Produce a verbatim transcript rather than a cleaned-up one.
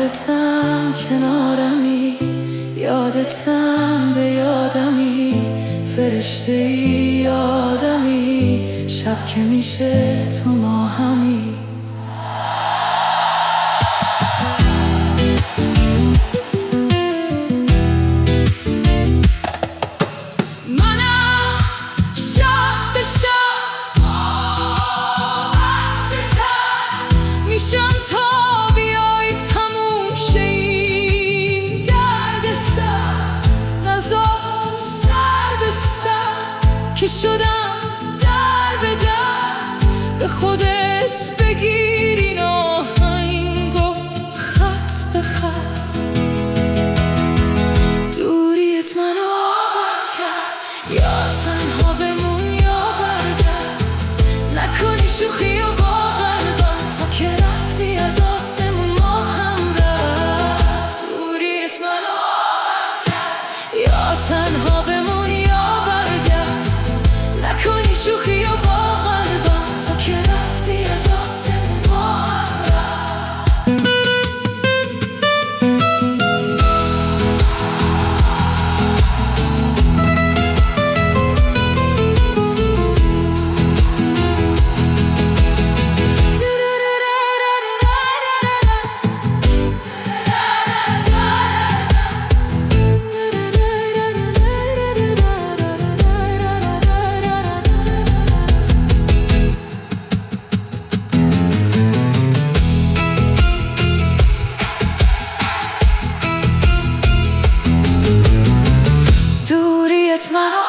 یادتم کنارمی، یادتم به یادمی، فرشته ای آدمی، شب که میشه تو ما همی. میشم تا بیای تموم شه این درد سر، نزار سر به سر که شدم در به در، به خودت بگیر این آهنگو خط به خط. دوریت منو آبم کرد، یا تنها بمون یا برگرد، نکنی شوخی و با قلبم تا که رفتی از آسمون ما هم رفت. دوریت منو آبم کرد، یا تنها بمون یا برگرد، نکنی شوخی و با قلبم تا که رفتی از آسمون ما هم رفت. دوریت منو